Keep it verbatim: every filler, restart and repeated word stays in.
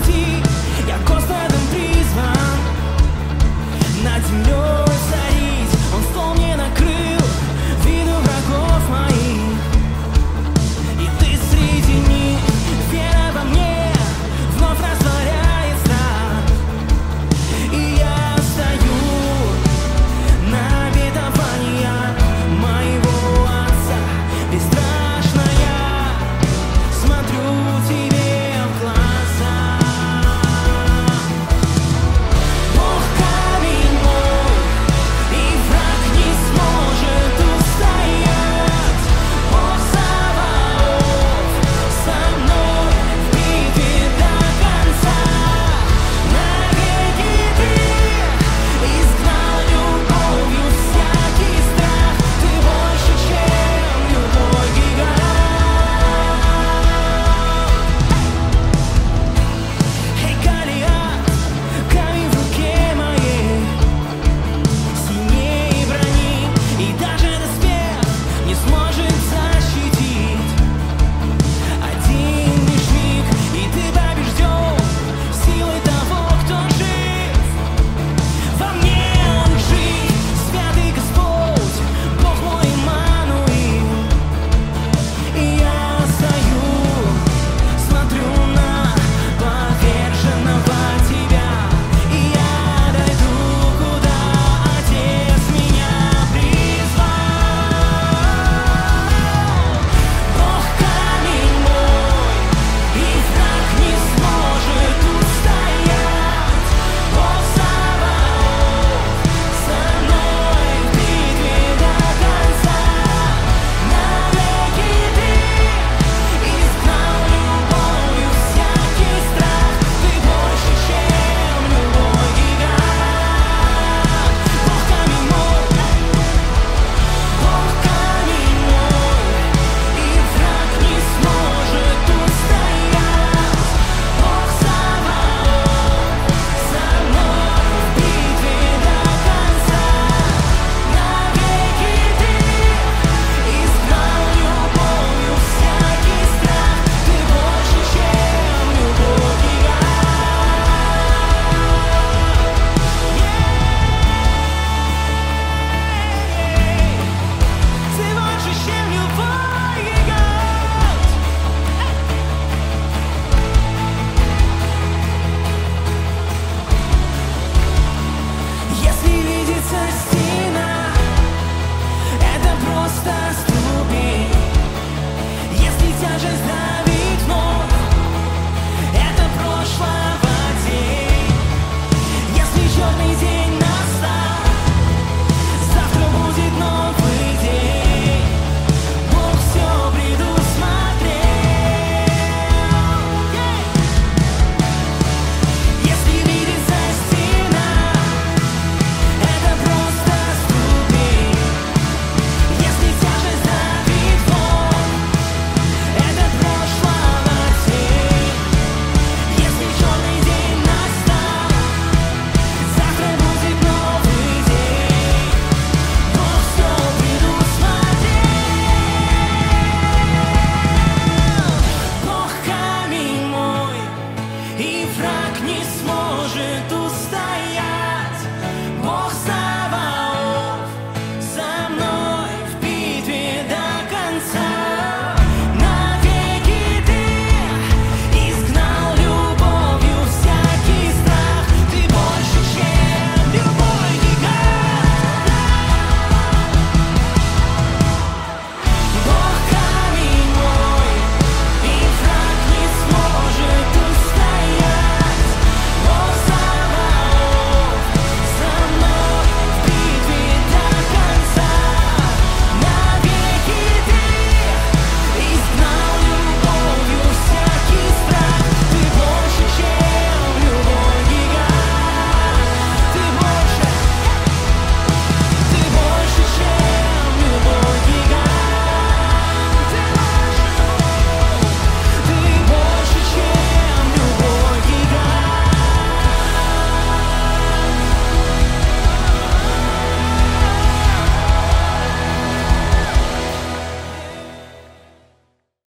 пути. Я Господом призван над землей царить. Он стол мне накрыл виду врагов моих, и ты среди них. Вера во мне вновь растворяет страх, и я стою на обетования моего Отца. Бесстрашно я смотрю тебе в глаза. Бог камень мой, и враг не сможет устоять. Бог Саваоф со мной в битве до конца. Навеки ты изгнал любовью всякий страх. Ты больше, чем любой гигант. Эй, Голиаф, камень в руке моей, сильнее брони, и даже доспех не сможет защитить. Один лишь миг, и ты побежден силой того, кто жив. Во мне он жив, святый Господь, Бог мой Иммануил. И я стою, смотрю на поверженного тебя, и я дойду, куда Отец меня призвал. Бог камень мой, и враг не сможет устоять. Бог Саваоф со мной в битве до конца. Навеки ты изгнал любовью всякий страх. Ты больше, чем любой гигант. Бог камень мой, Бог камень мой, и враг не сможет устоять. Бог Саваоф со мной в битве до конца. Навеки ты изгнал любовью всякий страх. Ты больше, чем любой гигант. Ты больше, чем любой гигант. Если видится стена, это просто ступень. Если тяжесть давит вновь, это прошлого день. Если черный день настал, завтра будет новый день. Бог все предусмотрел. Если видится стена, это просто ступень. Если тяжесть давит вновь, это прошлого день. Если черный день настал, завтра будет новый день. Бог все предусмотрел. Бог камень мой, и враг не сможет